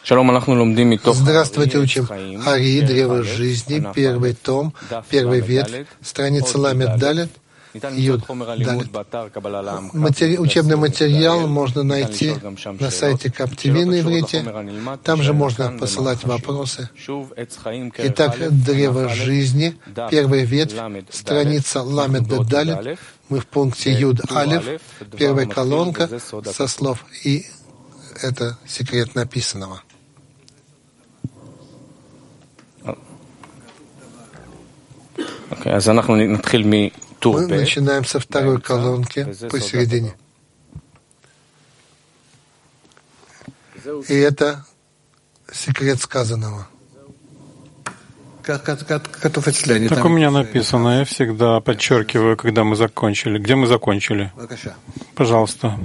Здравствуйте, учим Ари, древо жизни, первый том, первый ветвь, страница Ламед Далет, Юд Далет. Учебный материал можно найти на сайте Каптиви на иврите. Там же можно посылать вопросы. Итак, древо жизни, первая ветвь, страница Ламед Далет. Мы в пункте Юд Алеф, первая колонка со слов «И это секрет написанного». Мы начинаем со второй колонки посередине. И это секрет сказанного. Так у меня написано, я всегда подчеркиваю, когда мы закончили. Где мы закончили? Пожалуйста.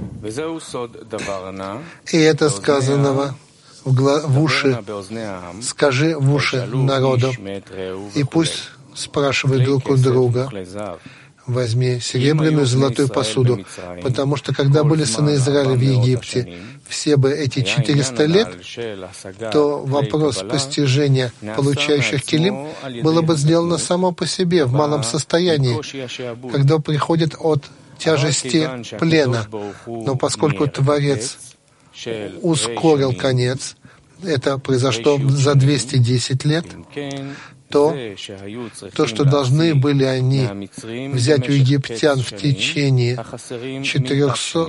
И это сказанного в уши. Скажи в уши народу, и пусть спрашивают друг у друга. Возьми серебряную и золотую посуду, потому что когда были сыны Израиля в Египте, все бы эти 400 лет, то вопрос постижения получающих килим было бы сделано само по себе, в малом состоянии, когда приходит от тяжести плена. Но поскольку Творец ускорил конец, это произошло за 210 лет, то, что должны были они взять у египтян в течение 400,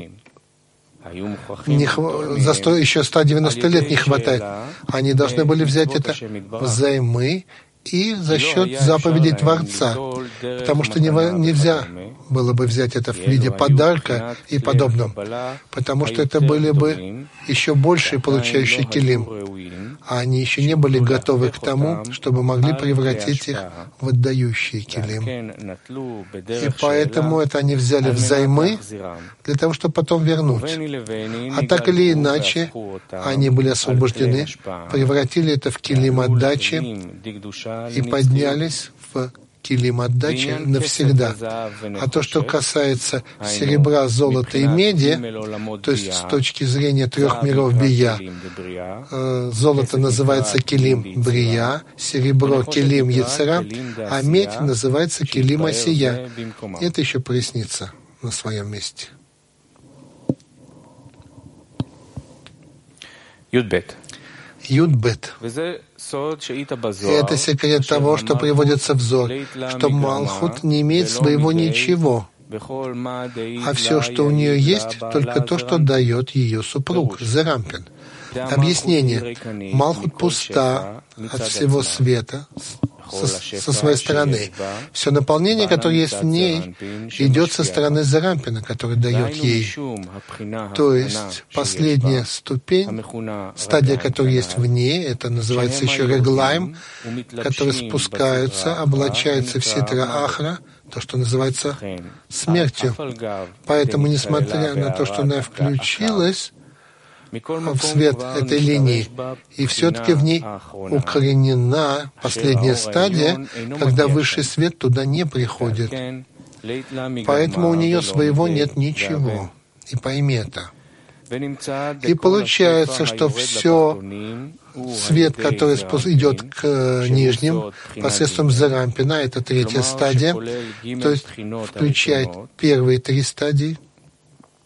еще 190 лет не хватает. Они должны были взять это взаймы и за счет заповедей Творца, потому что нельзя было бы взять это в виде подарка и подобного, потому что это были бы еще большие получающие килим, а они еще не были готовы к тому, чтобы могли превратить их в отдающие килим. И поэтому это они взяли взаймы для того, чтобы потом вернуть. А так или иначе, они были освобождены, превратили это в килим отдачи и поднялись в килим отдачи навсегда. А то, что касается серебра, золота и меди, то есть с точки зрения трех миров бия, золото называется килим брия, серебро килим яцера, а медь называется килим осия. Это еще прояснится на своем месте. Юдбет. Это секрет того, что приводится в Зор, что Малхут не имеет своего ничего, а все, что у нее есть, только то, что дает ее супруг, Зерампин. Объяснение. Малхут пуста от всего света, со своей стороны. Все наполнение, которое есть в ней, идет со стороны Зарампина, который дает ей. То есть последняя ступень, стадия, которая есть в ней, это называется еще реглайм, которые спускаются, облачаются в ситра ахра, то, что называется смертью. Поэтому, несмотря на то, что она включилась в свет этой линии, и все-таки в ней укоренена последняя стадия, когда высший свет туда не приходит. Поэтому у нее своего нет ничего. И пойми это. И получается, что все свет, который идет к нижним, посредством Зарампина, это третья стадия, то есть включает первые три стадии, с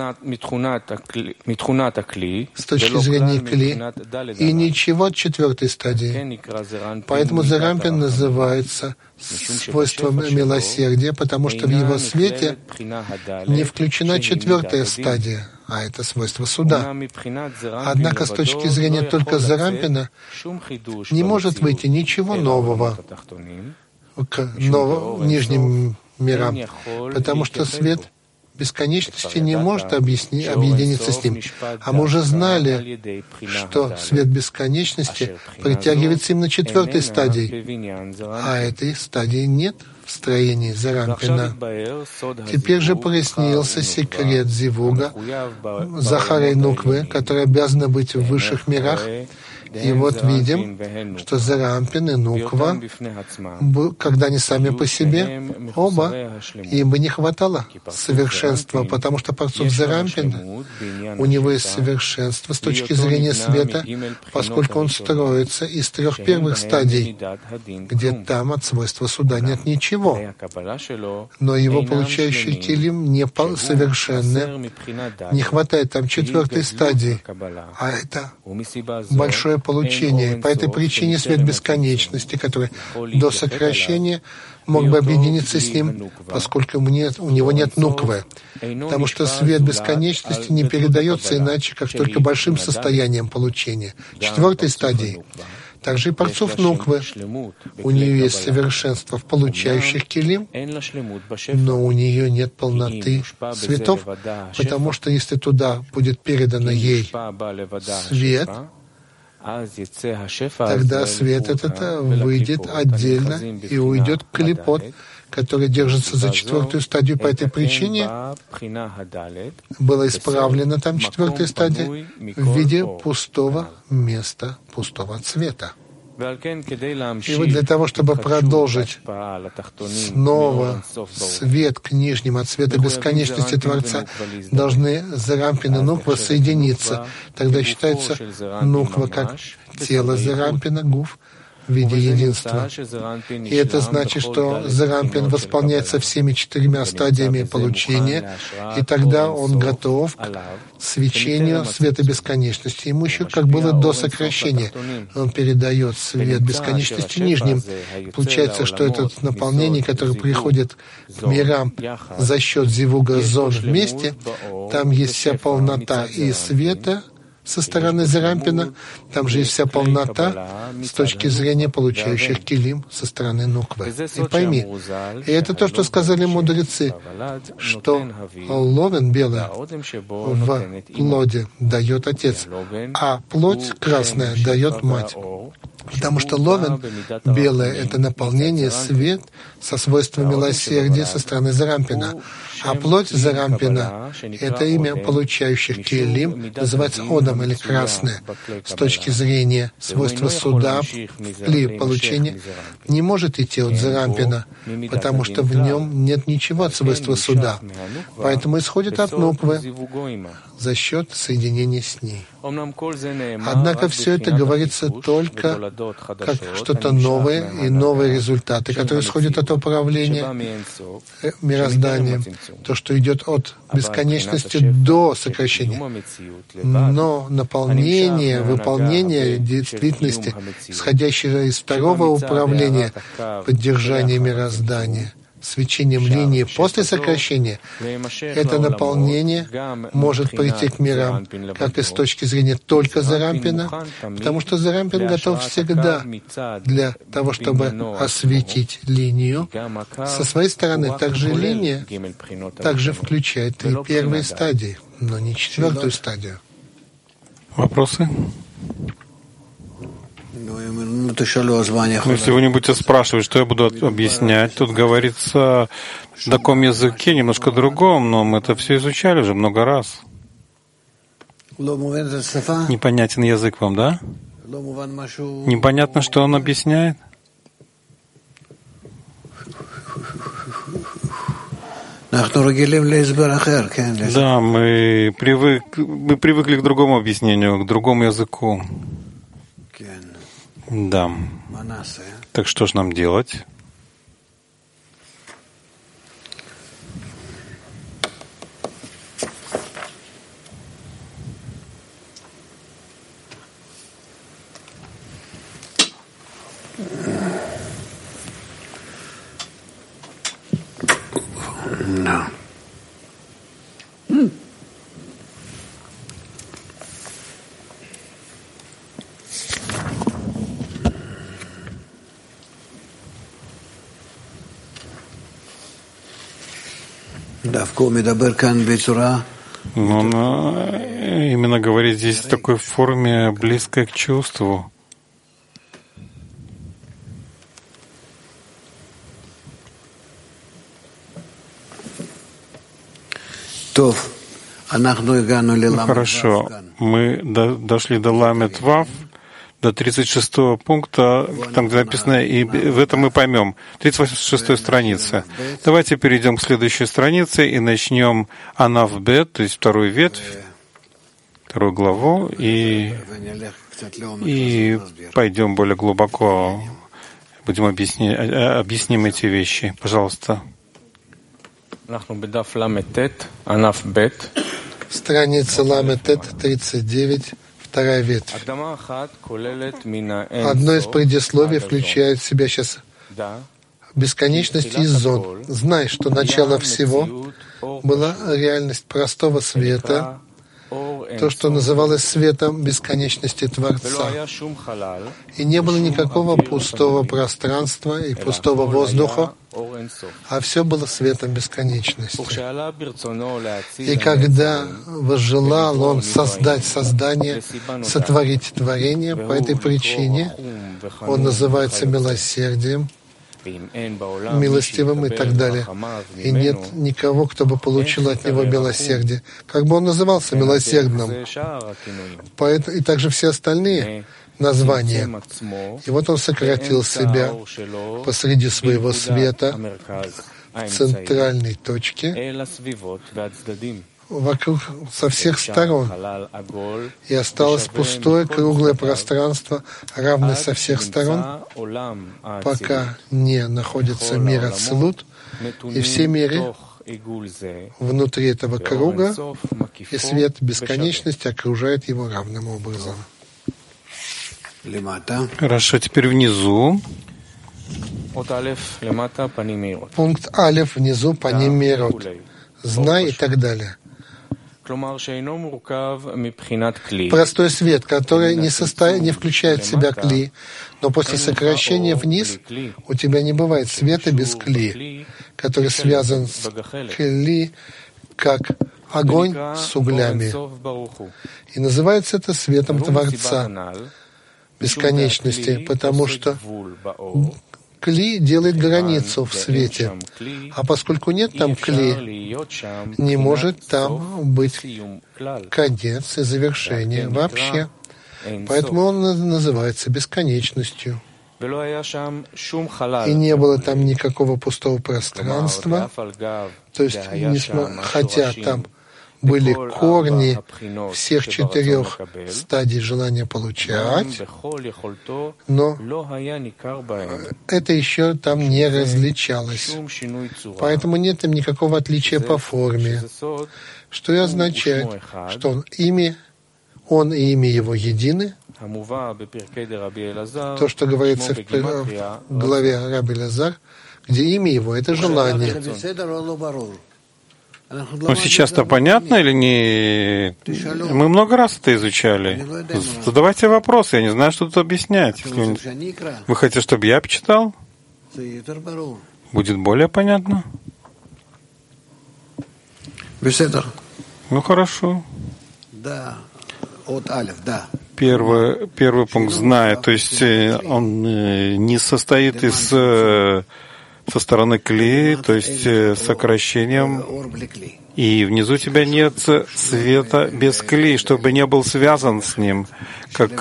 точки зрения кли, и ничего от четвертой стадии. Поэтому Зарампин называется свойством милосердия, потому что в его свете не включена четвертая стадия, а это свойство суда. Однако с точки зрения только Зарампина не может выйти ничего нового к нижним мирам, потому что свет бесконечности не может объединиться с ним. А мы уже знали, что свет бесконечности притягивается именно четвертой стадией, а этой стадии нет в строении Зарампина. Теперь же прояснился секрет Зивуга Захара и Нуквы, которые обязаны быть в высших мирах. И вот видим, что Зарампин и Нуква, когда они сами по себе, оба, им бы не хватало совершенства, потому что Парцуф Зарампин, у него есть совершенство с точки зрения света, поскольку он строится из 3 первых стадий, где там от свойства суда нет ничего. Но его получающий килим не совершенны, не хватает там 4 стадии, а это большое получение. По этой причине свет бесконечности, который до сокращения мог бы объединиться с ним, поскольку у него нет нуквы. Потому что свет бесконечности не передается иначе, как только большим состоянием получения. 4 стадии. Также и Парцуф Нуквы. У нее есть совершенство в получающих килим, но у нее нет полноты светов, потому что если туда будет передано ей свет, тогда свет этот выйдет отдельно и уйдет к клипот, который держится за 4 стадию. По этой причине была исправлена там 4 стадия в виде пустого места, пустого цвета. И вот для того, чтобы продолжить снова свет к нижним от света бесконечности Творца, должны Зарампин и Нуква соединиться. Тогда считается Нуква как тело Зарампина, Гуф, в виде единства. И это значит, что Зарампин восполняется всеми 4 стадиями получения, и тогда он готов к свечению света бесконечности. Ему еще как было до сокращения. Он передает свет бесконечности нижним. Получается, что это наполнение, которое приходит к мирам за счет зивуга зон вместе, там есть вся полнота и света, со стороны Зарампина, там же есть вся полнота с точки зрения получающих килим со стороны Нуквы. И пойми, и это то, что сказали мудрецы, что ловен белый в плоде дает отец, а плоть красная дает мать. Потому что ловен белое — это наполнение, свет со свойством милосердия со стороны Зарампина. А плоть Зарампина — это имя получающих килим, называется одам или красное. С точки зрения свойства суда или получения не может идти от Зарампина, потому что в нем нет ничего от свойства суда. Поэтому исходит от Нуквы за счет соединения с ней. Однако все это говорится только как что-то новое и новые результаты, которые исходят от управления мирозданием, то, что идет от бесконечности до сокращения. Но наполнение, выполнение действительности, исходящее из второго управления поддержания мироздания, свечением линии после сокращения, это наполнение может прийти к мирам как и с точки зрения только Зарампина, потому что Зарампин готов всегда для того, чтобы осветить линию. Со своей стороны также линия также включает 3 первые стадии, но не 4 стадию. Вопросы? Если вы не будете спрашивать, что я буду объяснять, тут говорится в таком языке, немножко другом, но мы это все изучали уже много раз. Непонятен язык вам, да? Непонятно, что он объясняет? Да, мы привыкли к другому объяснению, к другому языку. Да. Так что же нам делать? No. Он именно говорит здесь в такой форме, близкой к чувству. Хорошо. Мы дошли до Ламет Вав, до 36-го пункта, там, где написано, и в этом мы поймем. 36-й страница. Давайте перейдем к следующей странице и начнем Анав Бет, то есть вторую ветвь, вторую главу, и пойдем более глубоко, будем объясним эти вещи. Пожалуйста. Страница Ламет 39, вторая ветвь. Одно из предисловий включает в себя сейчас бесконечность из зон. Знай, что начало всего была реальность простого света, то, что называлось светом бесконечности Творца. И не было никакого пустого пространства и пустого воздуха, а все было светом бесконечности. И когда возжелал он создать создание, сотворить творение, по этой причине он называется милосердием, милостивым и так далее. И нет никого, кто бы получил от него милосердие. Как бы он назывался милосердным. И также все остальные названия. И вот он сократил себя посреди своего света в центральной точке, вокруг со всех сторон, и осталось пустое круглое пространство, равное со всех сторон, пока не находится мир Ацилут, и все миры внутри этого круга, и свет бесконечности окружает его равным образом. Хорошо, теперь внизу. Пункт Алеф внизу, Паним Мейрот. Знай и так далее. Простой свет, который не включает в себя кли, но после сокращения вниз у тебя не бывает света без кли, который связан с кли, как огонь с углями. И называется это светом Творца, бесконечности, потому что кли делает границу в свете, а поскольку нет там кли, не может там быть конец и завершение вообще. Поэтому он называется бесконечностью. И не было там никакого пустого пространства, то есть, хотя там были корни всех 4 стадий желания получать, но это еще там не различалось. Поэтому нет там никакого отличия по форме, что и означает, что он и имя его едины. То, что говорится в главе Раби Элазар, где имя его — это желание. Ну, сейчас-то понятно или не? Мы много раз это изучали. Задавайте вопросы, я не знаю, что тут объяснять. Если вы хотите, чтобы я почитал? Будет более понятно? Ну, хорошо. Первый пункт знает, то есть он не состоит со стороны кли, то есть сокращением, и внизу у тебя нет света без кли, чтобы не был связан с ним, как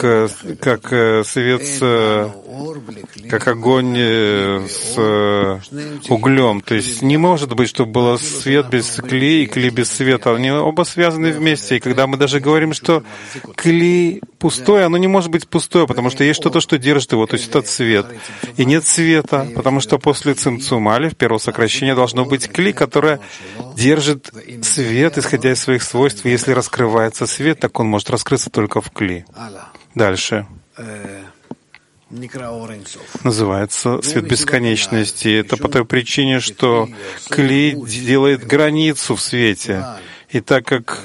свет, как огонь с углем. То есть не может быть, чтобы был свет без кли и кли без света. Они оба связаны вместе. И когда мы даже говорим, что кли пустое, оно не может быть пустое, потому что есть что-то, что держит его, то есть это цвет. И нет света, потому что после цимцум алеф, первого сокращения, должно быть кли, которое держит свет, исходя из своих свойств. И если раскрывается свет, так он может раскрыться только в кли. Дальше. Называется свет бесконечности. Это по той причине, что кли делает границу в свете. И так как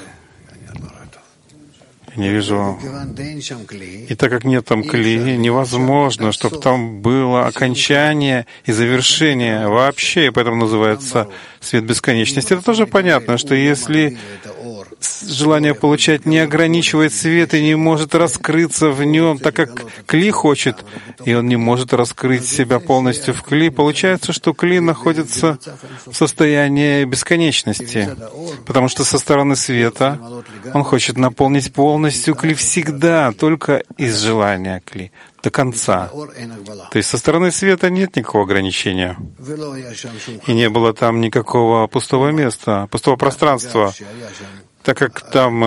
не вижу. И так как нет там кли, невозможно, чтобы там было окончание и завершение вообще, и поэтому называется свет бесконечности. Это тоже понятно, что если желание получать не ограничивает свет и не может раскрыться в нем, так как кли хочет, и он не может раскрыть себя полностью в кли. Получается, что кли находится в состоянии бесконечности, потому что со стороны света он хочет наполнить полностью кли всегда, только из желания кли, до конца. То есть со стороны света нет никакого ограничения. И не было там никакого пустого места, пустого пространства, так как там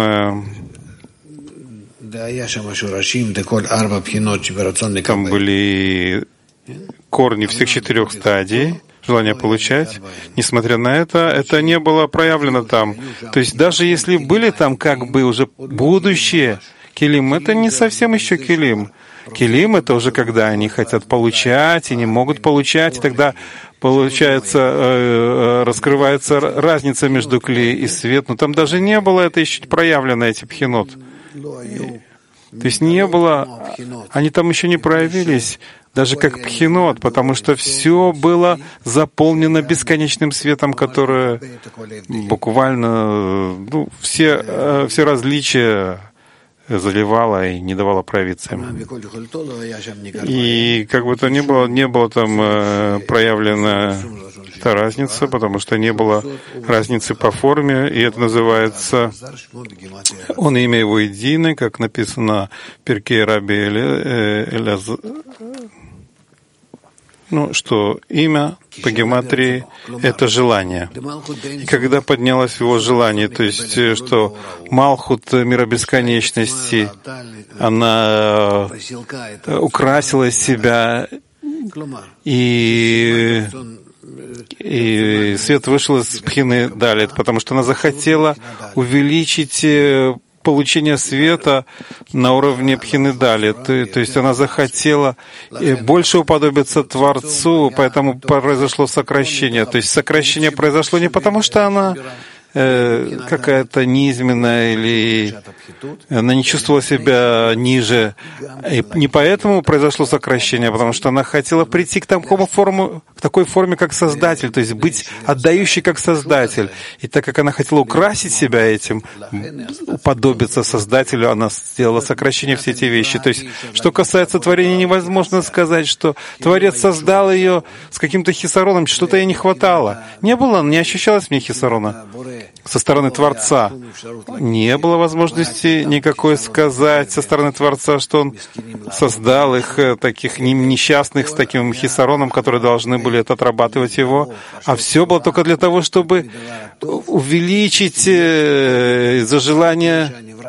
были корни всех 4 стадий, желание получать. Несмотря на это не было проявлено там. То есть даже если были там как бы уже будущее келим, это не совсем еще келим. Келим — это уже когда они хотят получать и не могут получать, и тогда получается, раскрывается разница между кли и свет. Но там даже не было это еще проявлено, эти пхинот. То есть не было, они там еще не проявились, даже как пхинот, потому что все было заполнено бесконечным светом, которое буквально все различия заливала и не давала проявиться им. И как бы то ни было, не было там проявлена эта разница, потому что не было разницы по форме, и это называется «Он имя его единое», как написано в Перке Раби Элиазар, что имя по гематрии — это желание. И когда поднялось его желание, то есть, что Малхут мира бесконечности, она украсила себя, и свет вышел из пхины Далит, потому что она захотела увеличить получение света на уровне пхины Далит. То есть она захотела больше уподобиться Творцу, поэтому произошло сокращение. То есть сокращение произошло не потому, что она какая-то низменная или она не чувствовала себя ниже. И не поэтому произошло сокращение, потому что она хотела прийти к такой форме, как Создатель, то есть быть отдающей как Создатель. И так как она хотела украсить себя этим, уподобиться Создателю, она сделала сокращение, все эти вещи. То есть, что касается творения, невозможно сказать, что Творец создал ее с каким-то хисароном, что-то ей не хватало. Не ощущалось в ней хисарона. Со стороны Творца не было возможности никакой сказать со стороны Творца, что Он создал их таких несчастных с таким хисароном, которые должны были отрабатывать его, а все было только для того, чтобы увеличить из-за желания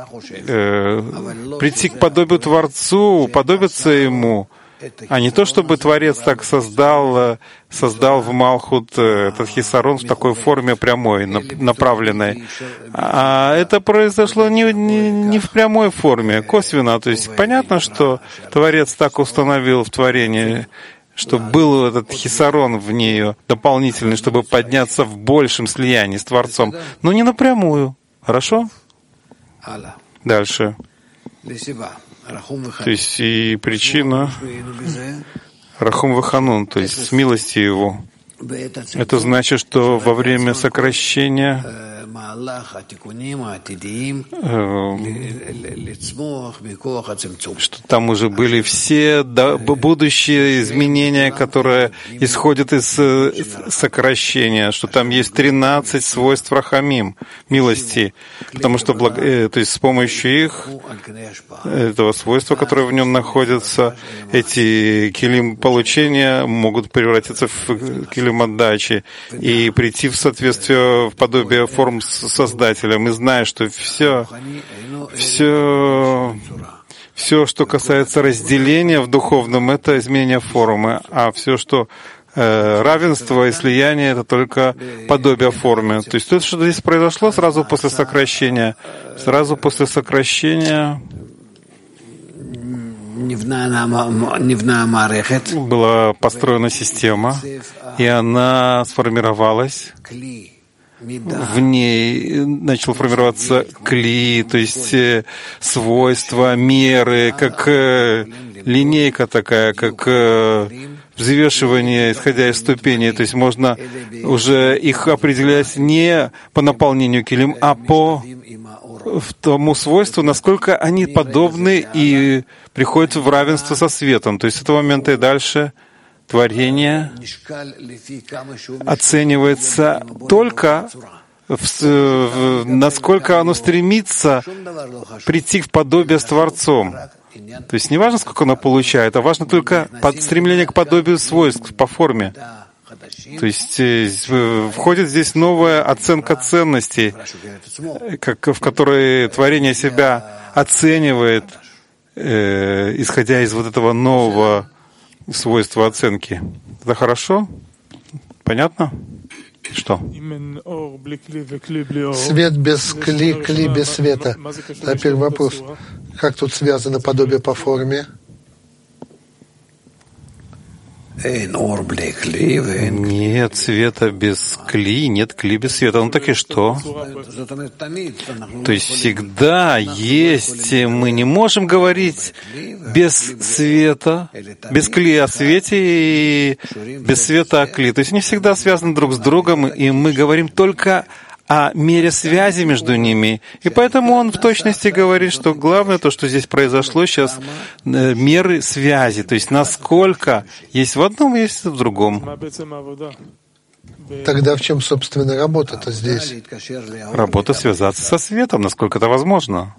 прийти к подобию Творцу, уподобиться Ему, а не то, чтобы Творец так создал в Малхут этот хисарон в такой форме прямой, направленной. А это произошло не в прямой форме, косвенно. То есть понятно, что Творец так установил в творении, чтобы был этот хисарон в нее дополнительный, чтобы подняться в большем слиянии с Творцом, но не напрямую. Хорошо? Дальше. То есть и причина Рахум Ваханун, то есть с милости Его. Это значит, что во время сокращения что там уже были все будущие изменения, которые исходят из сокращения, что там есть 13 свойств Рахамим, милости, потому что то есть с помощью этого свойства, которое в нем находится, эти килим получения могут превратиться в килим отдачи и прийти в соответствие, в подобие форм с Создателем, и зная, что все, что касается разделения в духовном, это изменение формы, а все, что равенство и слияние, это только подобие формы. То есть то, что здесь произошло сразу после сокращения, была построена система, и она сформировалась. В ней начал формироваться кли, то есть свойства, меры, как линейка такая, как взвешивание, исходя из ступеней. То есть можно уже их определять не по наполнению килим, а по тому свойству, насколько они подобны и приходят в равенство со светом. То есть с этого момента и дальше творение оценивается только насколько оно стремится прийти в подобие с Творцом. То есть не важно, сколько оно получает, а важно только стремление к подобию свойств по форме. То есть входит здесь новая оценка ценностей, в которой творение себя оценивает, исходя из вот этого нового свойства оценки. Это хорошо? Понятно? Что? Свет без кли, кли без света. Теперь вопрос. Как тут связано подобие по форме? Нет света без кли, нет кли без света. Ну так и что? То есть всегда есть, мы не можем говорить без света, без кли о свете и без света о кли. То есть они всегда связаны друг с другом, и мы говорим только о мере связи между ними. И поэтому он в точности говорит, что главное то, что здесь произошло сейчас, меры связи, то есть насколько есть в одном, есть в другом. Тогда в чем, собственно, работа-то здесь? Работа связаться со светом, насколько это возможно.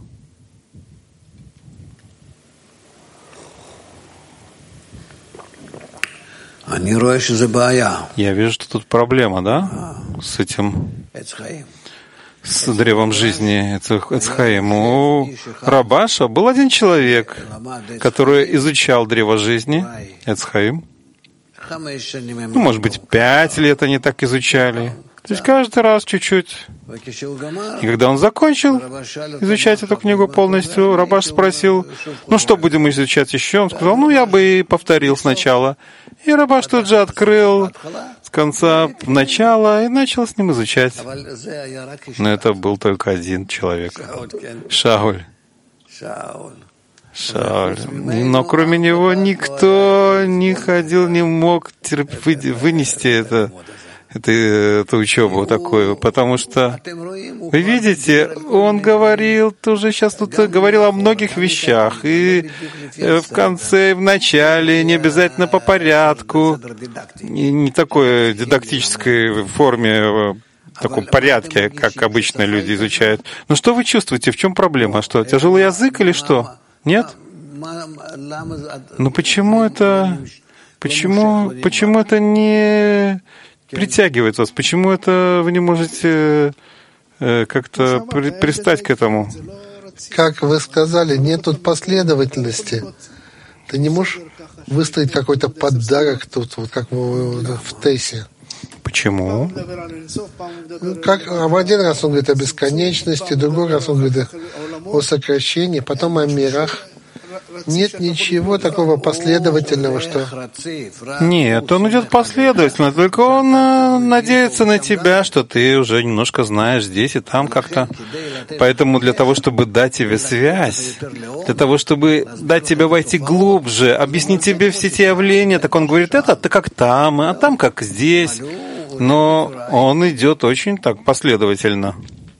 Я вижу, что тут проблема, да, с этим, с древом жизни Эцхаим. У Рабаша был один человек, который изучал древо жизни Эцхаим. Ну, может быть, 5 лет они так изучали. То есть каждый раз чуть-чуть. И когда он закончил изучать эту книгу полностью, Рабаш спросил, ну что будем изучать еще? Он сказал, ну я бы и повторил сначала. И Рабаш тут же открыл с конца в начало и начал с ним изучать. Но это был только один человек. Шауль. Но кроме него никто не ходил, не мог вынести эту учебу такую, потому что, вы видите, он говорил, тоже сейчас тут говорил о многих вещах, и в конце, и в начале, не обязательно по порядку, не такой дидактической форме, в таком порядке, как обычно люди изучают. Но что вы чувствуете, в чем проблема? Что, тяжелый язык или что? Нет? Ну почему это не притягивает вас? Почему это вы не можете как-то пристать к этому? Как вы сказали, нет тут последовательности. Ты не можешь выставить какой-то подарок тут, вот как в Тейсе. Почему? Как в один раз он говорит о бесконечности, в другой раз он говорит о сокращении, потом о мирах. Нет ничего такого последовательного, что... Нет, он идет последовательно, только он надеется на тебя, что ты уже немножко знаешь здесь и там как-то. Поэтому для того, чтобы дать тебе связь, для того, чтобы дать тебе войти глубже, объяснить тебе все те явления, так он говорит, это ты как там, а там как здесь. Но он идет очень так последовательно.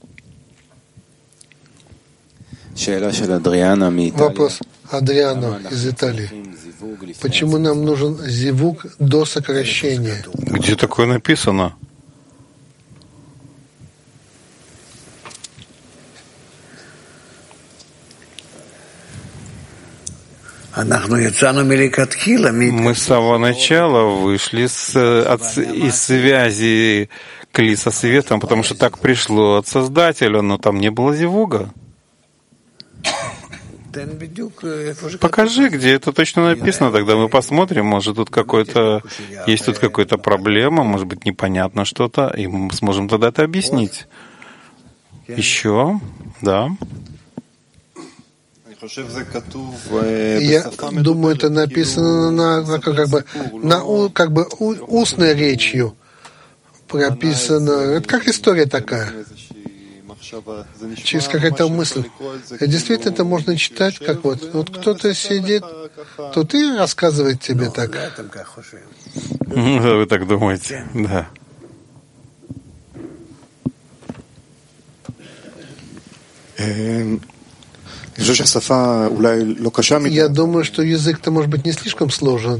Вопрос Адриано из Италии. Почему нам нужен зивук до сокращения? Где такое написано? Мы с самого начала вышли из связи кли со светом, потому что так пришло от Создателя, но там не было зивуга. Покажи, где это точно написано, тогда мы посмотрим, может есть тут какая-то проблема, может быть непонятно что-то, и мы сможем тогда это объяснить. Еще, да. Я думаю, это написано устной речью. Прописано. Это как история такая. через какая-то мысль. И действительно, это можно читать, как вот кто-то сидит, тут и рассказывает тебе так. Вы так думаете, да. Я думаю, что язык-то может быть не слишком сложен.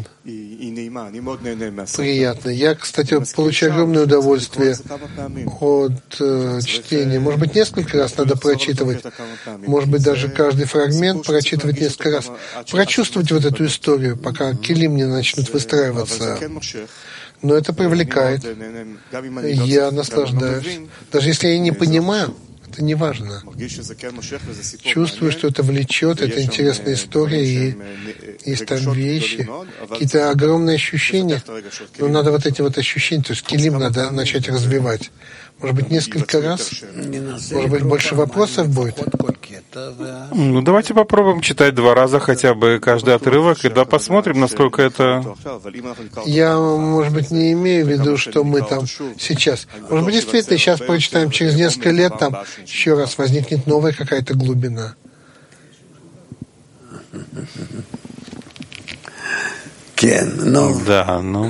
Приятно. Я, кстати, получаю огромное удовольствие от чтения. Может быть, несколько раз надо прочитывать. Может быть, даже каждый фрагмент прочитывать несколько раз. Прочувствовать вот эту историю, пока килим не начнут выстраиваться. Но это привлекает. Я наслаждаюсь. Даже если я не понимаю, это не важно. Чувствую, что это влечет, это интересная история, и есть там вещи, какие-то огромные ощущения. Но надо вот эти вот ощущения, то есть килим надо начать развивать. Может быть, несколько раз? Может быть, больше вопросов будет? Ну, давайте попробуем читать 2 раза хотя бы каждый отрывок, и да, посмотрим, насколько это... Я, может быть, не имею в виду, что мы там сейчас. Может быть, действительно, сейчас прочитаем, через несколько лет там еще раз возникнет новая какая-то глубина. Да, ну...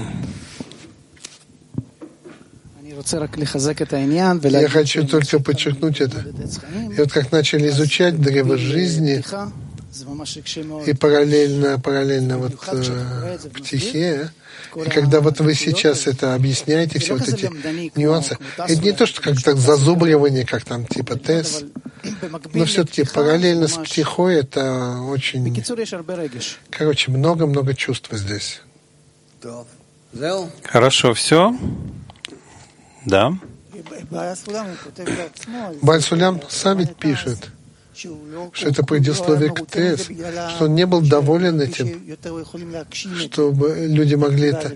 Я хочу только подчеркнуть это. И вот как начали изучать древо жизни, и параллельно вот птихе, и когда вот вы сейчас это объясняете, все вот эти нюансы, это не то, что как-то зазубривание, как там типа тез, но все-таки параллельно с птихой это очень... Короче, много-много чувств здесь. Хорошо, все? Да. Бааль Сулям сам ведь пишет, что это предисловие к Тез, что он не был доволен этим, чтобы люди могли это,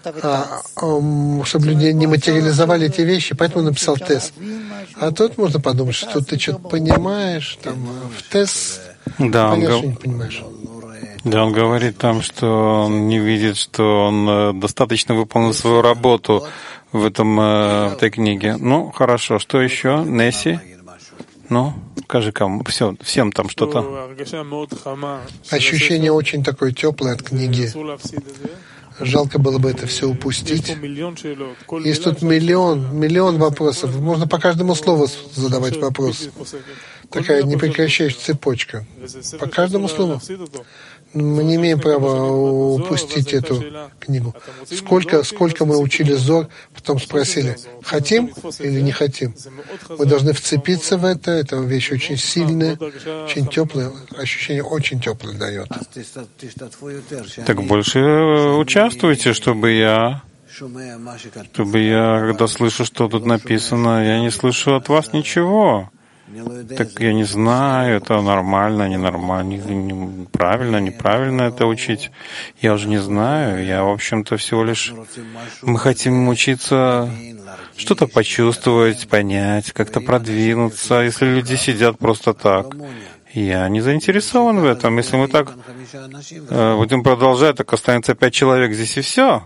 чтобы люди не материализовали эти вещи, поэтому он написал Тез. А тут можно подумать, что ты что-то понимаешь, там, в Тез, да, понятно, что не понимаешь. Да, он говорит там, что он не видит, что он достаточно выполнил свою работу в этой книге. Ну, хорошо. Что еще? Несси? Ну, скажи кому. Всем там что-то. Ощущение очень такое теплое от книги. Жалко было бы это все упустить. Есть тут миллион вопросов. Можно по каждому слову задавать вопрос. Такая непрекращающая цепочка. По каждому слову. Мы не имеем права упустить эту книгу. Сколько мы учили Зор, потом спросили, хотим или не хотим. Мы должны вцепиться в это. Это вещь очень сильная, очень теплая. Ощущение очень теплое дает. Так больше участвуйте, чтобы я, когда слышу, что тут написано, я не слышу от вас ничего. Так я не знаю, это нормально, ненормально, правильно, неправильно это учить. Я уже не знаю. Я, в общем-то, всего лишь... Мы хотим учиться что-то почувствовать, понять, как-то продвинуться. Если люди сидят просто так, я не заинтересован в этом. Если мы так будем продолжать, так останется 5 человек здесь и все.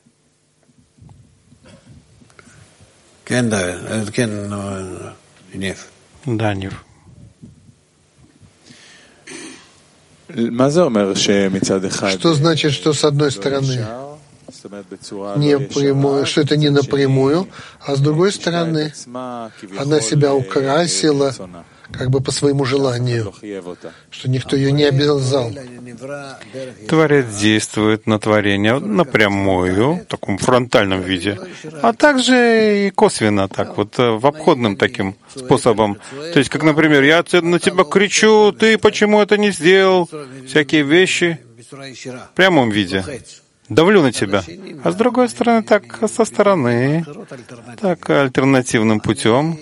Да, Нив. Что значит, что с одной стороны не прямую, что это не напрямую, а с другой стороны она себя украсила как бы по своему желанию, что никто ее не обязал. Творец действует на творение напрямую, в таком фронтальном виде, а также и косвенно, так вот, в обходным таким способом. То есть, как, например, я на тебя кричу, ты почему это не сделал? Всякие вещи в прямом виде. Давлю на тебя. А с другой стороны, так со стороны, так альтернативным путем.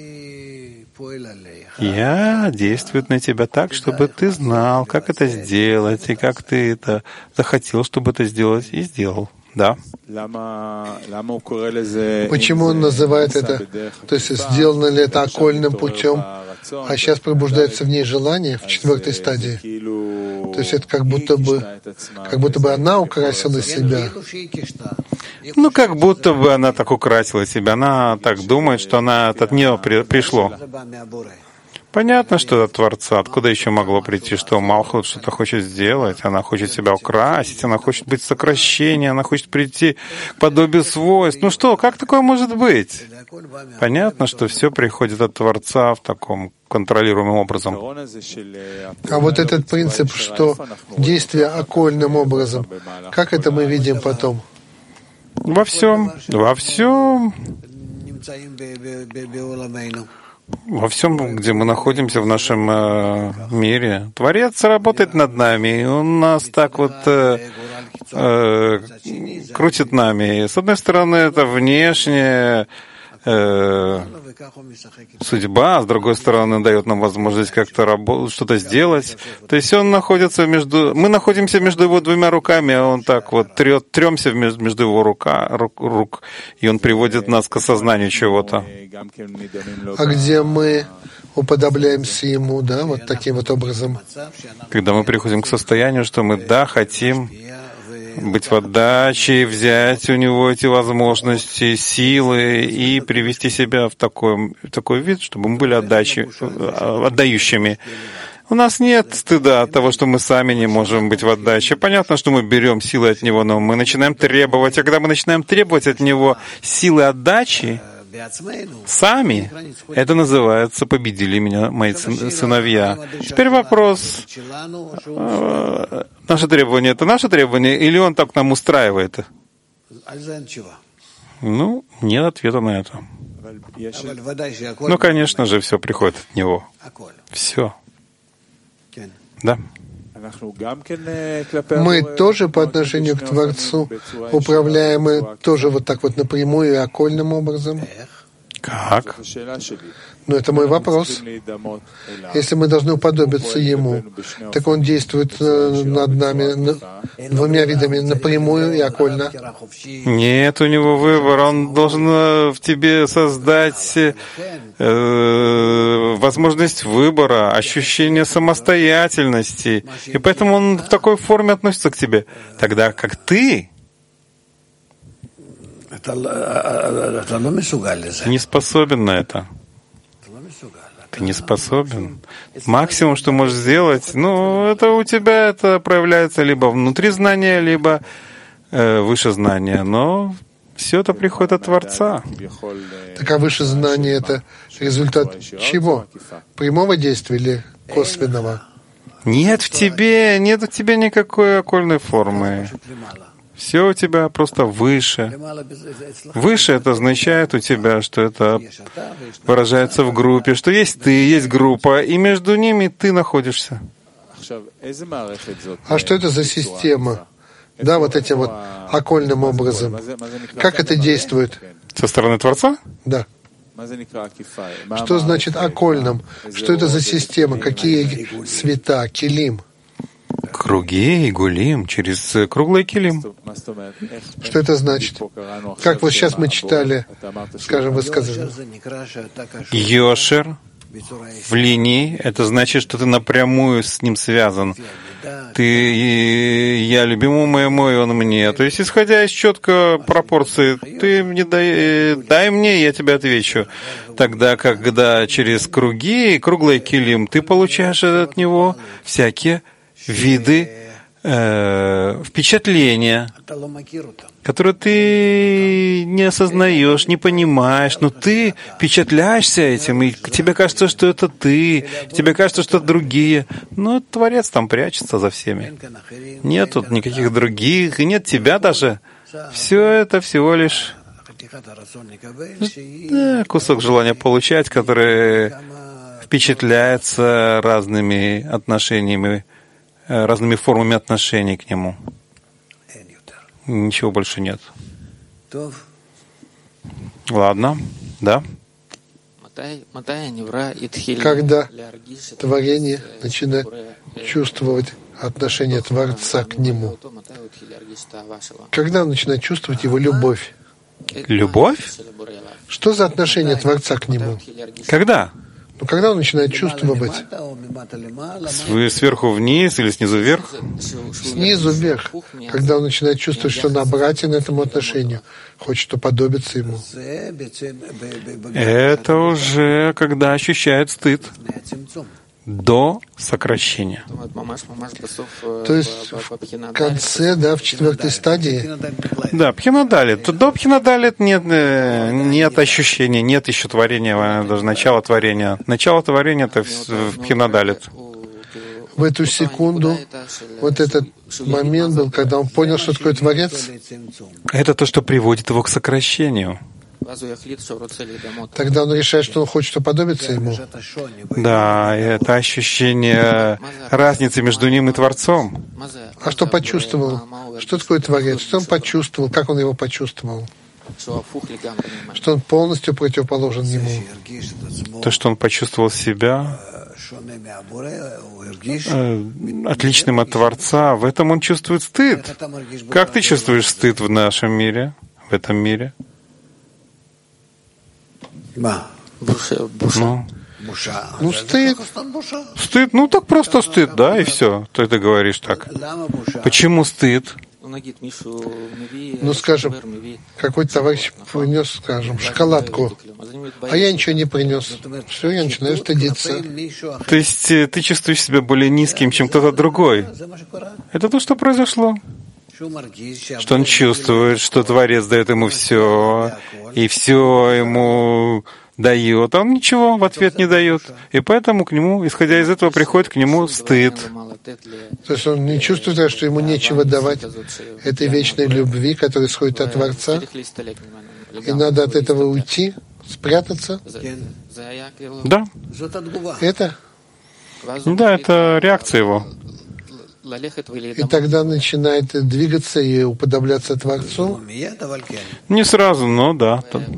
Я действую на тебя так, чтобы ты знал, как это сделать, и как ты это захотел, чтобы это сделать, и сделал. Да. Почему он называет это, то есть сделано ли это окольным путем, а сейчас пробуждается в ней желание в 4-й стадии? То есть это как будто бы она украсила себя. Ну, как будто бы она так украсила себя. Она так думает, что она от нее пришло. Понятно, что от Творца. Откуда еще могло прийти, что Малхут что-то хочет сделать? Она хочет себя украсить, она хочет быть сокращением, она хочет прийти к подобию свойств. Ну что, как такое может быть? Понятно, что все приходит от Творца в таком контролируемым образом. А вот этот принцип, что действие окольным образом, как это мы видим потом? Во всем, где мы находимся в нашем мире. Творец работает над нами, и он нас так вот крутит нами. С одной стороны, это внешнее судьба, а с другой стороны, дает нам возможность как-то что-то сделать. То есть мы находимся между его двумя руками, а он так вот тремся между его рук, и он приводит нас к осознанию чего-то. А где мы уподобляемся ему, да, вот таким вот образом? Когда мы приходим к состоянию, что мы, хотим быть в отдаче, взять у него эти возможности, силы и привести себя в такой вид, чтобы мы были отдающими. У нас нет стыда от того, что мы сами не можем быть в отдаче. Понятно, что мы берем силы от него, но мы начинаем требовать. А когда мы начинаем требовать от него силы отдачи, сами, это называется «победили меня мои сыновья». Теперь вопрос, наше требование — это наше требование, или он так нам устраивает? Нет ответа на это. Конечно же, все приходит от него. Все. Да. Мы тоже по отношению к Творцу управляемы тоже вот так вот напрямую и окольным образом? Как? Это мой вопрос. Если мы должны уподобиться Ему, так Он действует над нами двумя видами, напрямую и окольно. Нет у Него выбора. Он должен в тебе создать возможность выбора, ощущение самостоятельности. И поэтому Он в такой форме относится к тебе. Тогда как ты не способен на это. Ты не способен. Максимум, что можешь сделать, это у тебя это проявляется либо внутри знания, либо выше знания. Но все это приходит от Творца. Так а выше знание — это результат чего? Прямого действия или косвенного? Нет у тебя никакой окольной формы. Все у тебя просто выше. Выше — это означает у тебя, что это выражается в группе, что есть ты, есть группа, и между ними ты находишься. А что это за система? Да, вот этим вот окольным образом. Как это действует? Со стороны Творца? Да. Что значит окольным? Что это за система? Какие света, килим? Круги и гулим через круглый килим. Что это значит? Как вот сейчас мы читали, скажем, вы сказали. Йошер в линии, это значит, что ты напрямую с ним связан. Я любимому моему, и он мне. То есть, исходя из четкой пропорции, ты мне дай мне, я тебе отвечу. Тогда, когда через круги и круглый килим, ты получаешь от него всякие виды впечатления, которые ты не осознаешь, не понимаешь, но ты впечатляешься этим, и тебе кажется, что это ты, тебе кажется, что это другие. Но Творец там прячется за всеми. Нет тут никаких других, и нет тебя даже. Все это всего лишь кусок желания получать, который впечатляется разными отношениями, разными формами отношений к нему. Ничего больше нет. Ладно, да? Когда творение начинает чувствовать отношение Творца к нему? Когда он начинает чувствовать его любовь? Любовь? Что за отношение Творца к нему? Когда? Но когда он начинает чувствовать сверху вниз или снизу вверх? Снизу вверх. Когда он начинает чувствовать, что он обратен этому отношению, хочет уподобиться ему. Это уже когда ощущает стыд до сокращения. То есть в конце, да, в 4-й стадии. Да, пхинадалит. До пхинадалит нет ощущения, нет еще творения, даже начала творения. Начало творения — это в пхинадалит. В эту секунду, вот этот момент был, когда он понял, что такое Творец. Это то, что приводит его к сокращению. Тогда он решает, что он хочет уподобиться ему. Да, это ощущение разницы между ним и Творцом. А что почувствовал? Что такое Творец? Что он почувствовал? Как он его почувствовал? Что он полностью противоположен ему. То, что он почувствовал себя отличным от Творца, в этом он чувствует стыд. Как ты чувствуешь стыд в нашем мире, в этом мире? Стыд. Стыд, так просто стыд, да, и все. Ты говоришь так. Почему стыд? Скажем, какой-то товарищ принес, скажем, шоколадку, а я ничего не принес. Все, я начинаю стыдиться. То есть ты чувствуешь себя более низким, чем кто-то другой. Это то, что произошло. Что он чувствует, что Творец дает ему все, и все ему дает, а он ничего в ответ не дает. И поэтому к нему, исходя из этого, приходит к нему стыд. То есть он не чувствует, что ему нечего давать этой вечной любви, которая исходит от Творца, и надо от этого уйти, спрятаться. Да. Это? Да, это реакция его. И тогда начинает двигаться и уподобляться Творцу. Не сразу, но да.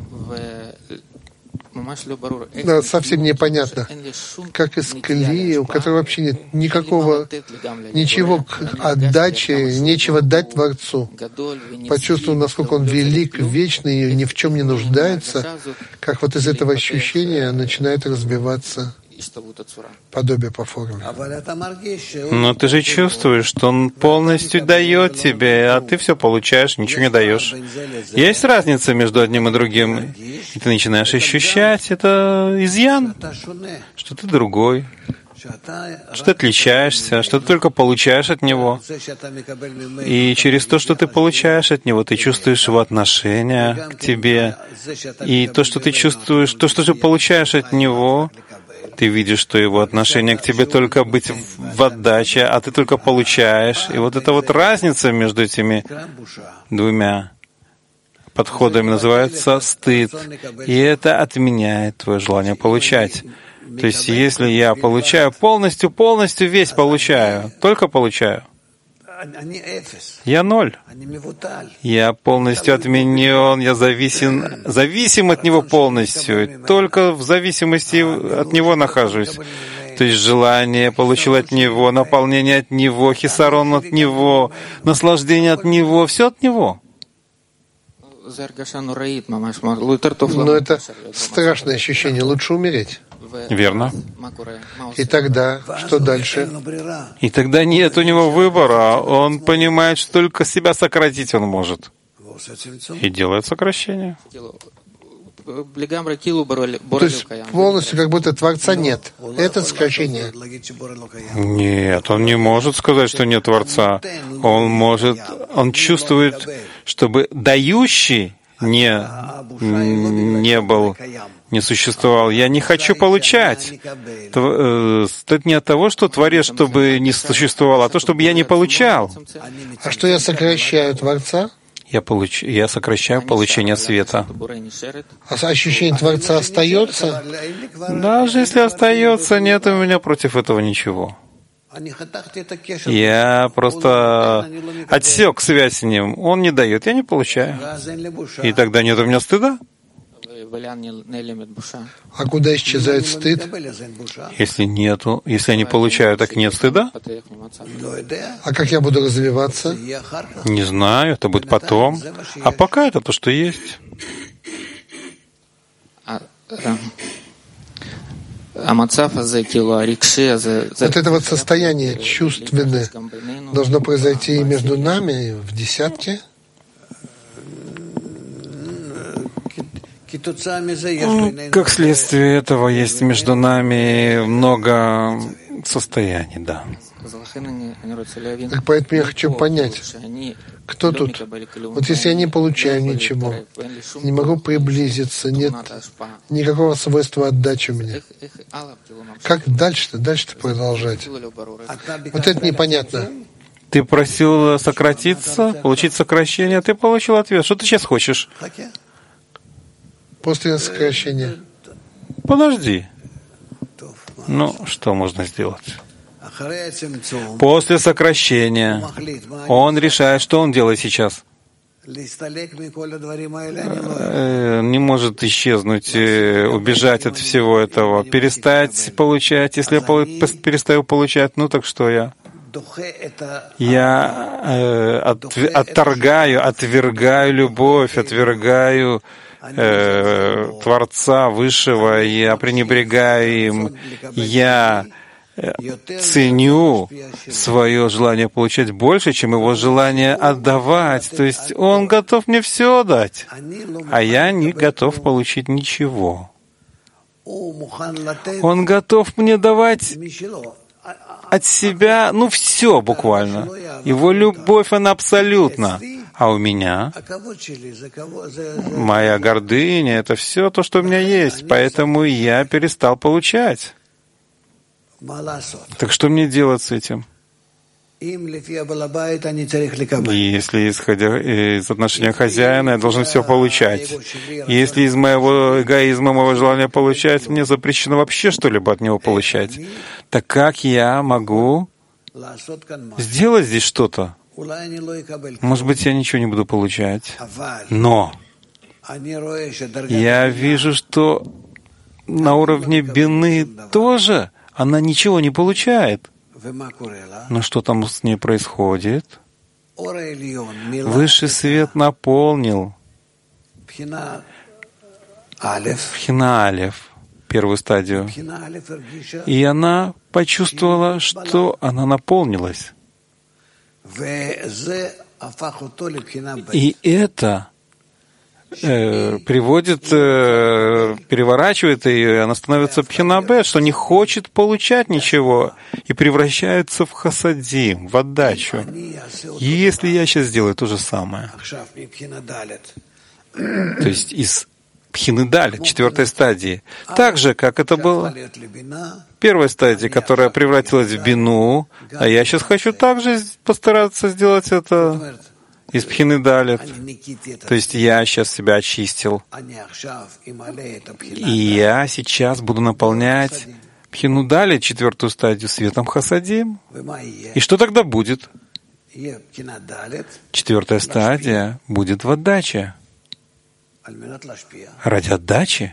Да, совсем непонятно, как из колеи, у которой вообще нет ничего к отдаче, нечего дать Творцу. Почувствовав, насколько он велик, вечный и ни в чем не нуждается, как вот из этого ощущения начинает развиваться подобие по форме. Но ты же чувствуешь, что он полностью дает тебе, а ты все получаешь, ничего не даешь. Есть разница между одним и другим, и ты начинаешь ощущать, это изъян, что ты другой, что ты отличаешься, что ты только получаешь от него. И через то, что ты получаешь от него, ты чувствуешь его отношение к тебе. И то, что ты чувствуешь, то, что ты получаешь от него, ты видишь, что его отношение к тебе только быть в отдаче, а ты только получаешь. И вот эта вот разница между этими двумя подходами называется стыд. И это отменяет твое желание получать. То есть если я получаю полностью весь получаю, только получаю, я ноль. Я полностью отменен, я зависим от него полностью. Только в зависимости от него нахожусь. То есть желание получил от него, наполнение от него, хисарон от него, наслаждение от него, все от него. Но это страшное ощущение, лучше умереть. Верно. И тогда, что дальше? И тогда нет у него выбора. Он понимает, что только себя сократить он может. И делает сокращение. То есть полностью как будто Творца нет. Это сокращение. Нет, он не может сказать, что нет Творца. Он чувствует, чтобы дающий не существовал. Я не хочу получать. Стыд не от того, что Творец, чтобы не существовал, а то, чтобы я не получал. А что я сокращаю Творца? Я сокращаю получение света. А ощущение Творца остается? Даже если остается, нет у меня против этого ничего. Я просто отсек связь с ним. Он не дает, я не получаю. И тогда нет у меня стыда. А куда исчезает стыд? Если я не получаю, так нет стыда. А как я буду развиваться? Не знаю, это будет потом. А пока это то, что есть. это вот состояние чувственное должно произойти и между нами в десятке. Как следствие этого есть между нами много состояний, да. Так поэтому я хочу понять, кто тут? Вот если я не получаю ничего, не могу приблизиться, нет никакого свойства отдачи у меня. Как дальше-то продолжать? Вот это непонятно. Ты просил сократиться, получить сокращение, ты получил ответ. Что ты сейчас хочешь? После сокращения. Подожди. Ну, что можно сделать? После сокращения он решает, что он делает сейчас. Не может исчезнуть, убежать от всего этого, перестать получать. Если я перестаю получать, ну так что я? Я отвергаю любовь, отвергаю Творца Высшего, я пренебрегаю им, я ценю свое желание получать больше, чем его желание отдавать. То есть он готов мне все дать, а я не готов получить ничего. Он готов мне давать от себя, ну, все буквально. Его любовь, она абсолютна. А у меня моя гордыня — это все то, что у меня есть. Поэтому я перестал получать. Так что мне делать с этим? Если, исходя из отношения хозяина, я должен все получать. Если из моего эгоизма, моего желания получать, мне запрещено вообще что-либо от него получать, так как я могу сделать здесь что-то? Может быть, я ничего не буду получать. Но я вижу, что на уровне бины тоже она ничего не получает. Но что там с ней происходит? Высший свет наполнил Пхина Алеф, первую стадию. И она почувствовала, что она наполнилась. И это переворачивает ее, и она становится пхинабет, что не хочет получать ничего, и превращается в хасадим, в отдачу. И если я сейчас сделаю то же самое, то есть из пхины далит, четвертой стадии, так же, как это было первая стадия, которая превратилась в бину, а я сейчас хочу также постараться сделать это из пхины далит. То есть я сейчас себя очистил. И я сейчас буду наполнять пхину далит, четвертую стадию, светом хасадим. И что тогда будет? Четвертая стадия будет в отдаче. Ради отдачи?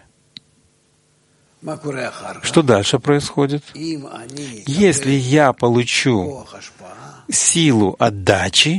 Что дальше происходит? Если я получу силу отдачи,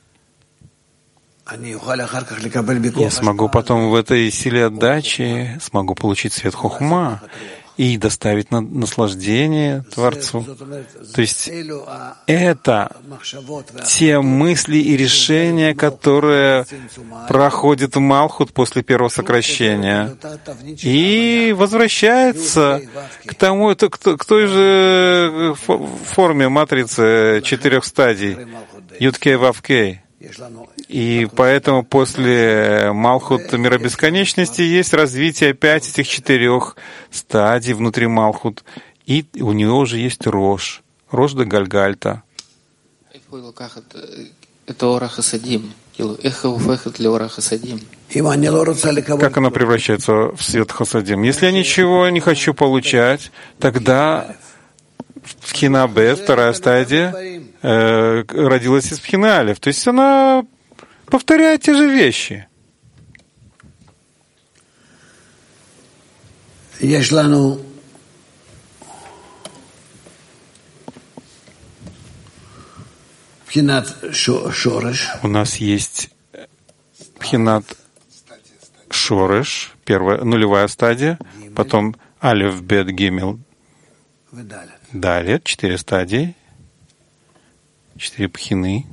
я смогу потом в этой силе отдачи смогу получить свет хохма и доставить наслаждение Творцу. То есть это те мысли и решения, которые проходят в Малхут после первого сокращения и возвращаются к тому, к той же форме матрицы 4 стадий Юд-Кей, Вав-Кей. И поэтому после Малхут мира бесконечности есть развитие опять этих 4 стадий внутри Малхут. И у него уже есть Рош де Гальгальта. Как она превращается в свет хасадим? Если я ничего не хочу получать, тогда Пхина Бет, вторая стадия, родилась из Пхины Алеф. То есть она повторяет те же вещи. У нас есть Пхинат Шореш, первая, нулевая стадия, потом Алеф, Бет, Гимел, Далее 4 стадии, 4 пхины.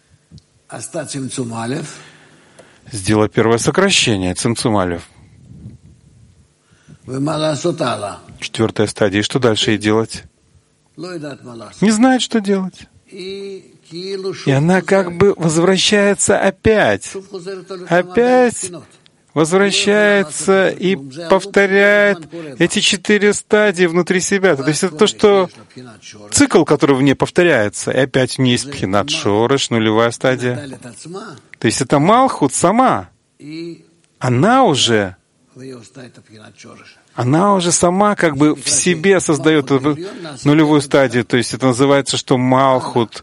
Сделай первое сокращение, цимцум алеф. 4 стадия. И что дальше ей делать? Не знает, что делать. И она как бы возвращается опять возвращается и повторяет эти 4 стадии внутри себя. То есть это то, что цикл, который в ней повторяется, и опять в ней есть пхинат шореш, нулевая стадия. То есть это Малхут сама. Она уже сама как бы в себе создает эту нулевую стадию. То есть это называется, что Малхут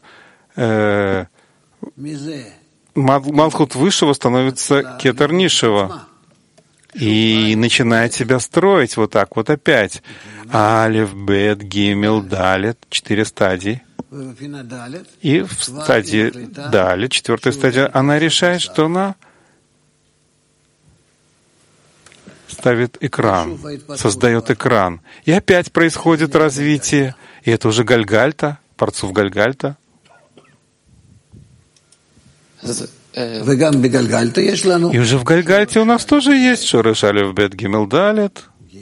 Малхут высшего становится кетер низшего и начинает себя строить вот так вот опять. Алеф, Бет, Гимел, Далет, 4 стадии. И в стадии Далет, 4 стадия, она решает, что она ставит экран, создает экран. И опять происходит развитие. И это уже Гальгальта, парцуф Гальгальта. И уже в Гальгальте у нас тоже есть Шореш Алеф Бет Гимел Далет.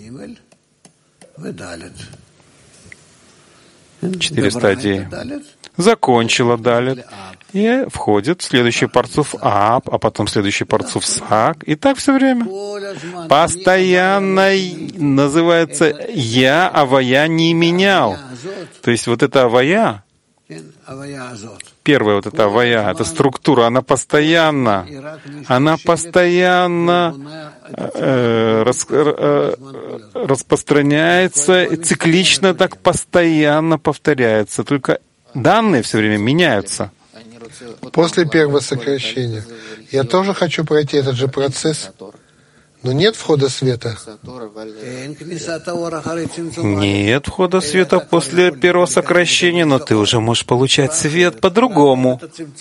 4 стадии. Закончила Далет. И входит следующий парцуф Аб, а потом следующий парцуф Сак. И так все время. Постоянно называется «Я Авая не менял». То есть вот это Авая, первая вот эта авая, эта структура, она постоянно распространяется, и циклично так постоянно повторяется. Только данные все время меняются. После первого сокращения я тоже хочу пройти этот же процесс, но нет входа света. Нет входа света после первого сокращения, но ты уже можешь получать свет по-другому.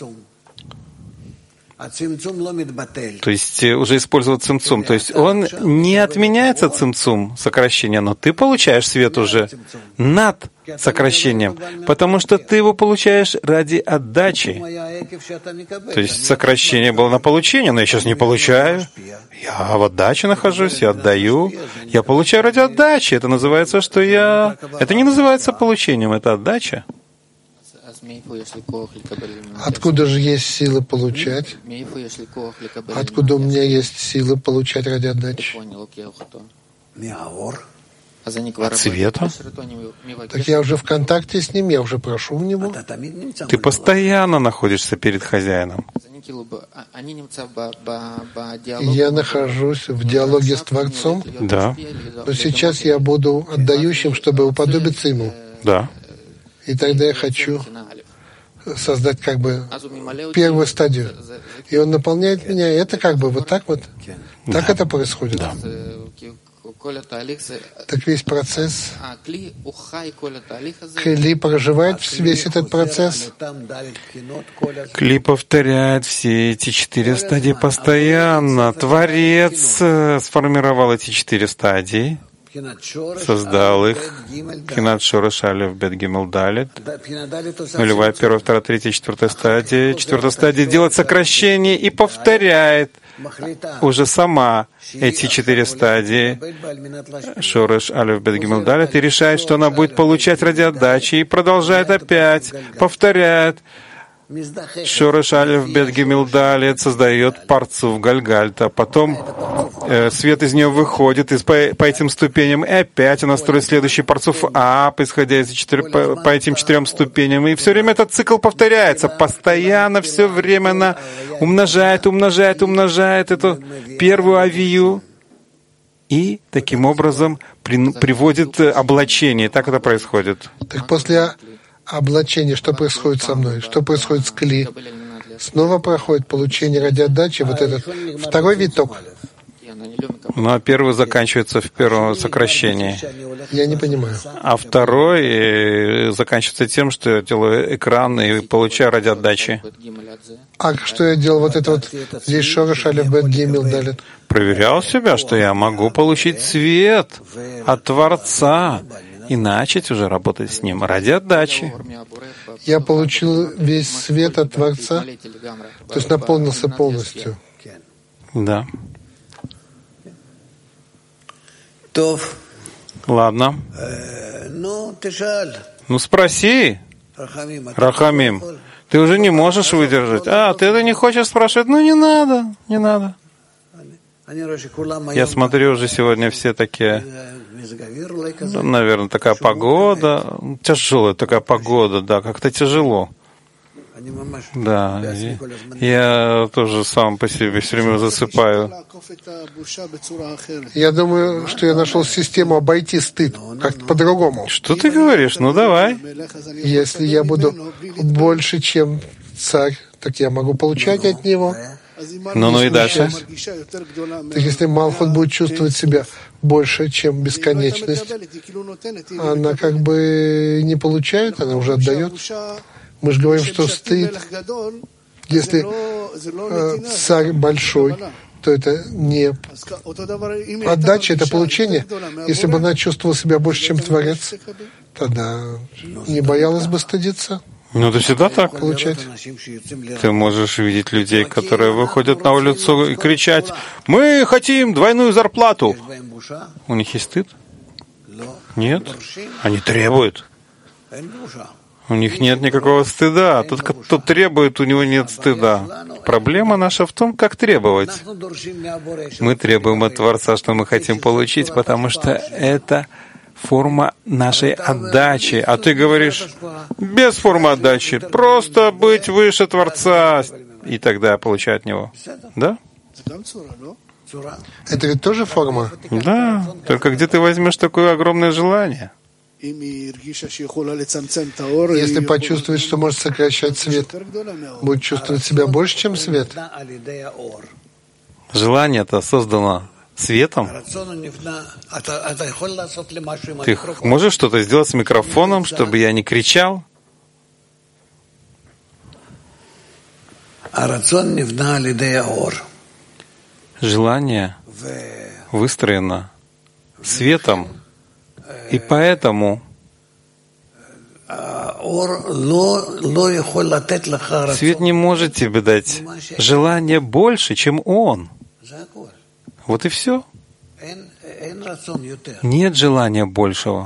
То есть уже использовать цимцум. То есть он не отменяется цимцум, сокращение, но ты получаешь свет уже над сокращением, потому что ты его получаешь ради отдачи. То есть сокращение было на получение, но я сейчас не получаю. Я в отдаче нахожусь, я отдаю. Я получаю ради отдачи. Это называется, что я... Это не называется получением, это отдача. Откуда же есть силы получать? Откуда у меня есть силы получать ради отдачи? От света? Так я уже в контакте с ним, я уже прошу у него. Ты постоянно находишься перед хозяином. Я нахожусь в диалоге с Творцом. Да. Но сейчас я буду отдающим, чтобы уподобиться ему. Да. И тогда я хочу создать как бы первую стадию. И он наполняет меня. И это как бы вот так вот. Так это происходит. Да. Так весь процесс. Кли проживает весь этот процесс. Кли повторяет все эти 4 стадии постоянно. Творец сформировал эти 4 стадии, создал их. Пхинат Шореш Алеф Бет Гимел Далет. Нулевая, 1, 2, 3, 4 стадия. 4 стадия делает сокращение и повторяет уже сама эти 4 стадии Шореш Алеф Бет Гимел Далет и решает, что она будет получать ради отдачи, и продолжает опять, повторяет. Шореш Алеф Бет Гимел Далет создает парцуф Гальгальта, потом свет из нее выходит по этим ступеням, и опять она строит следующий парцуф Ап, исходя из по этим 4 ступеням, и все время этот цикл повторяется, постоянно, все время она умножает эту первую авию, и таким образом приводит облачение. Так это происходит. Так после облачение, что происходит со мной, что происходит с Кли. Снова проходит получение ради отдачи, вот этот второй виток. Ну, а первый заканчивается в первом сокращении. Я не понимаю. А второй заканчивается тем, что я делаю экран и получаю ради отдачи. А что я делал? Вот это вот здесь Шореш Алеф Бет Гимел Далет. Проверял себя, что я могу получить свет от Творца. и начать уже работать с Ним ради отдачи. Я получил весь свет от Творца, то есть наполнился полностью. Да. Ладно. Ну спроси, Рахамим. Ты уже не можешь выдержать. Ты это не хочешь спрашивать? Ну не надо, не надо. Я смотрю, уже сегодня все такие, наверное, такая погода, тяжелая такая погода, да, как-то тяжело. Да, я тоже сам по себе все время засыпаю. Я думаю, что я нашел систему обойти стыд как-то по-другому. Что ты говоришь? Ну давай. Если я буду больше, чем царь, так я могу получать от него. Ну и дальше. Так если Малхут будет чувствовать себя больше, чем бесконечность, она как бы не получает, она уже отдает. Мы же говорим, что стыд, если царь большой, то это не отдача, это получение. Если бы она чувствовала себя больше, чем Творец, тогда не боялась бы стыдиться. Ну, это всегда так. Получать. Ты можешь видеть людей, которые выходят на улицу и кричать: «Мы хотим двойную зарплату!» У них есть стыд? Нет. Они требуют. У них нет никакого стыда. Тот, кто требует, у него нет стыда. Проблема наша в том, как требовать. Мы требуем от Творца, что мы хотим получить, потому что это форма нашей отдачи. А ты говоришь, без формы отдачи, просто быть выше Творца, и тогда получай от Него. Да? Это ведь тоже форма? Да, только где ты возьмешь такое огромное желание? Если почувствует, что может сокращать свет, будет чувствовать себя больше, чем свет. Желание-то создано светом. Ты можешь что-то сделать с микрофоном, чтобы я не кричал? Желание выстроено светом, и поэтому свет не может тебе дать желание больше, чем он. Вот и все. Нет желания большего.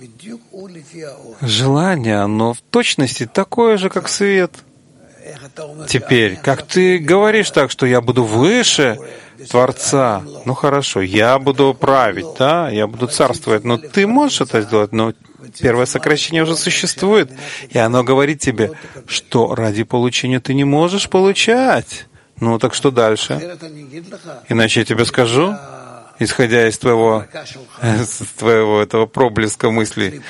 Желание, оно в точности такое же, как свет. Теперь, как ты говоришь так, что я буду выше Творца, ну хорошо, я буду править, да, я буду царствовать, но ты можешь это сделать, но первое сокращение уже существует, и оно говорит тебе, что ради получения ты не можешь получать. Ну так что дальше? Иначе я тебе скажу, исходя из твоего этого проблеска мыслей,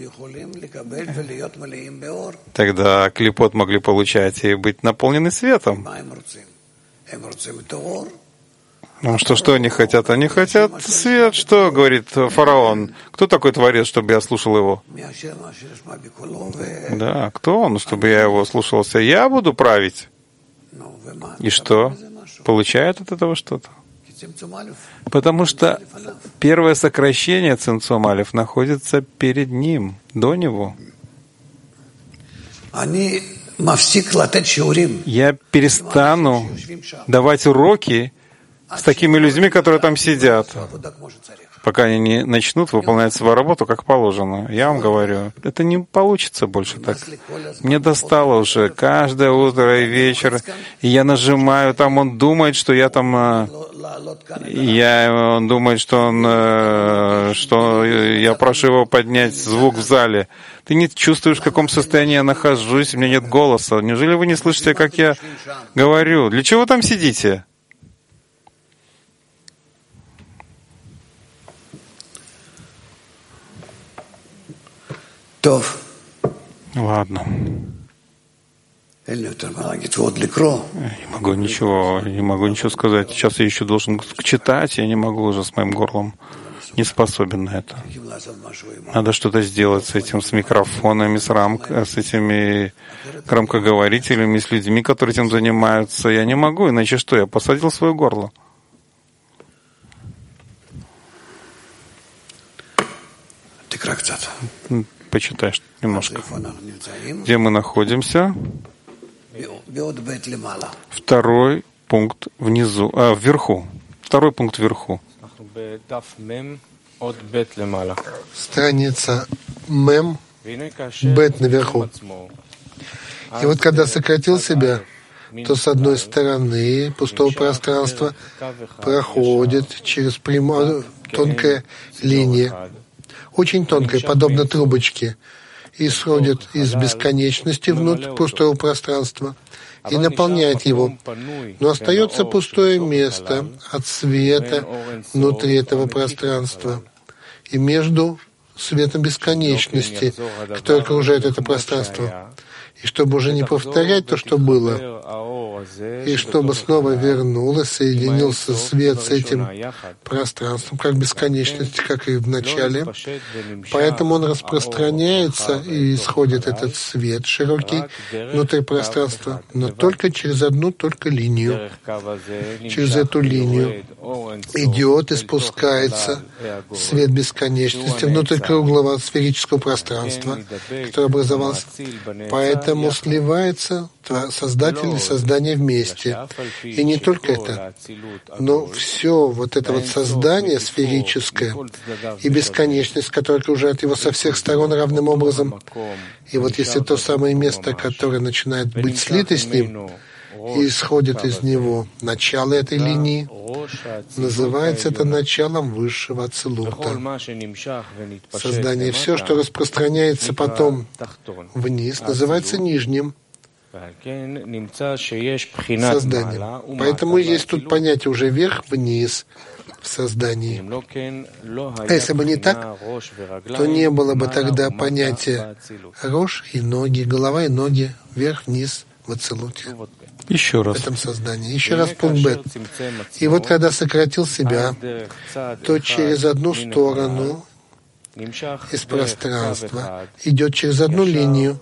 тогда клипот могли получать и быть наполнены светом. Ну что они хотят? Они хотят свет. Что говорит фараон? Кто такой Творец, чтобы я слушал его? Да, кто он, чтобы я его слушался? Я буду править. И что? Получает от этого что-то? Потому что первое сокращение Цимцум Алеф находится перед ним, до него. Я перестану давать уроки с такими людьми, которые там сидят, пока они не начнут выполнять свою работу как положено. Я вам говорю, это не получится больше так. Мне достало уже каждое утро и вечер, и я нажимаю, там он думает, что я там... Он думает, что я прошу его поднять звук в зале. Ты не чувствуешь, в каком состоянии я нахожусь, у меня нет голоса. Неужели вы не слышите, как я говорю? Для чего вы там сидите? Ладно. Я не могу ничего сказать. Сейчас я еще должен читать, я не могу уже с моим горлом. Не способен на это. Надо что-то сделать с этим, с микрофонами, с этими громкоговорителями, с людьми, которые этим занимаются. Я не могу, иначе что? Я посадил свое горло. Почитаешь немножко. Где мы находимся? Второй пункт внизу, вверху. Второй пункт вверху. Страница Мем, Бет наверху. И вот когда сократил себя, то с одной стороны пустого пространства проходит через тонкая линия, очень тонкая, подобно трубочке, и исходит из бесконечности внутрь пустого пространства и наполняет его. Но остается пустое место от света внутри этого пространства и между светом бесконечности, который окружает это пространство. И чтобы уже не повторять то, что было, и чтобы снова вернулось, соединился свет с этим пространством, как бесконечность, как и в начале. Поэтому он распространяется, и исходит этот свет широкий внутри пространства, но только через одну только линию. Через эту линию идет и спускается свет бесконечности внутрь круглого сферического пространства, которое образовалось. Поэтому сливается Создатель и создание вместе. И не только это, но все вот это вот создание сферическое и бесконечность, которая окружает его со всех сторон равным образом. И вот если то самое место, которое начинает быть слито с ним, и исходит из него начало этой линии, называется это началом высшего ацилута. Создание. Все, что распространяется потом вниз, называется нижним созданием. Поэтому есть тут понятие уже вверх-вниз в создании. А если бы не так, то не было бы тогда понятия рош и ноги, голова и ноги, вверх-вниз в ацилуте. Еще раз. В этом создании. Еще раз пункт Б. И вот когда сократил себя, то через одну сторону из пространства идет через одну линию,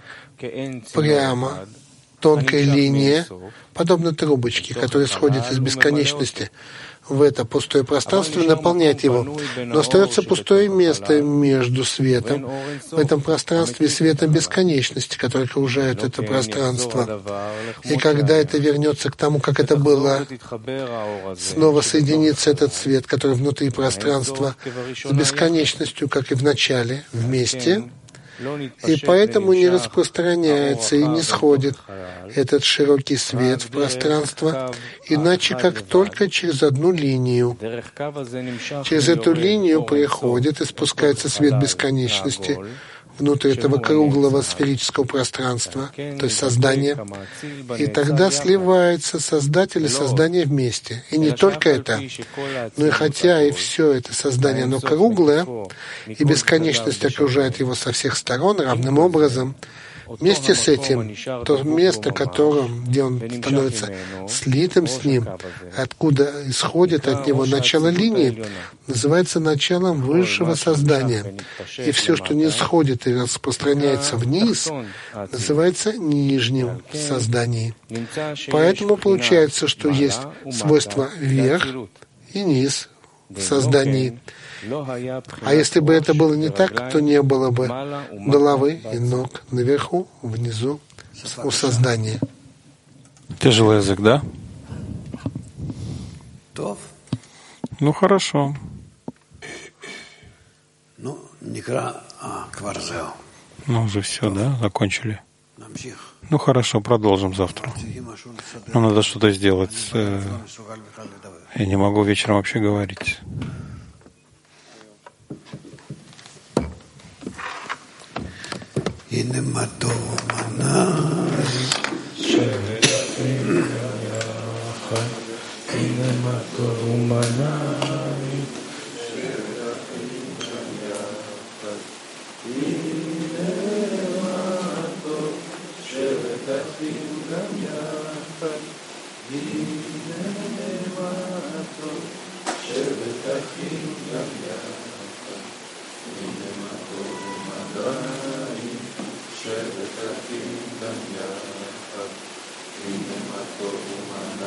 прямо, тонкая линия, подобно трубочке, которая сходит из бесконечности в это пустое пространство и наполняет его. Но остается пустое место между светом в этом пространстве и светом бесконечности, который окружает это пространство. И когда это вернется к тому, как это было, снова соединится этот свет, который внутри пространства, с бесконечностью, как и в начале, вместе, и поэтому не распространяется и не сходит этот широкий свет в пространство, иначе как только через одну линию. Через эту линию приходит и спускается свет бесконечности внутрь этого круглого сферического пространства, то есть создания, и тогда сливается Создатель и создание вместе. И не только это, но и хотя и все это создание, оно круглое, и бесконечность окружает его со всех сторон равным образом, вместе с этим, то место, где он становится слитым с ним, откуда исходит от него начало линии, называется началом высшего создания. И все, что не исходит и распространяется вниз, называется нижним созданием. Поэтому получается, что есть свойства вверх и низ в создании. А если бы это было не так, то не было бы головы и ног наверху, внизу, у создания. Тяжелый язык, да? Ну, хорошо. Ну, уже все, да? Закончили? Ну, хорошо, продолжим завтра. Но надо что-то сделать. Я не могу вечером вообще говорить. הנה מה טוב ומנאי שבת אחים יחד הנה מה טוב ומנאי שבת אחים יחד הנה מה טוב שבת אחים יחד הנה מה טוב שבת אחים יחד הנה מה טוב ומנאי שבת אחים גם יחד, הנה מה טוב ומנאי